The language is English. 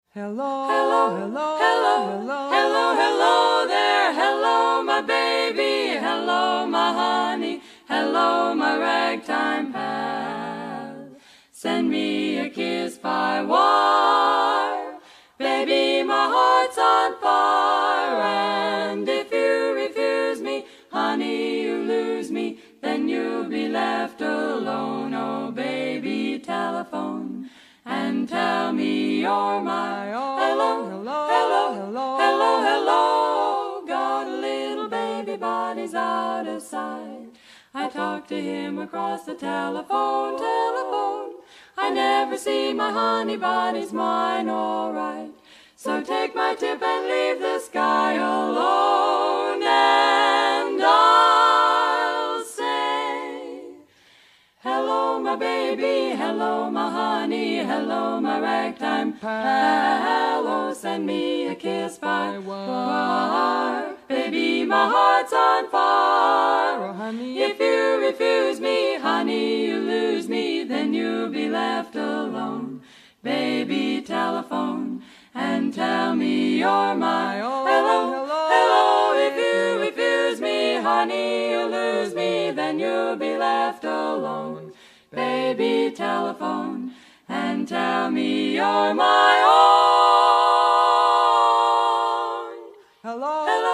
Hello, Hello, hello, hello, hello, hello, hello there. Hello, my baby. Hello, my honey. Hello, my ragtime pal. Send me a kiss by wire. Baby, my heart's on fire. And if you refuse me, honey, you lose me. Then you'll be left alone. Oh, baby, telephone and tell me you're my own. Hello. Got a little baby, but he's out of sight. I talk to him across the telephone. I never see my honey, but he's mine, all right. So take my tip and leave the sky alone, and I'll say, hello, my baby, hello, my honey, hello, my ragtime pal. Oh, send me a kiss by wire. Baby, my heart's on fire. oh, honey, If you refuse me, honey, you lose me. Then you'll be left alone. Baby, telephone and tell me you're my own. Hello, if you refuse me, honey, you lose me. Then you'll be left alone. Baby, telephone and tell me you're my own. hello.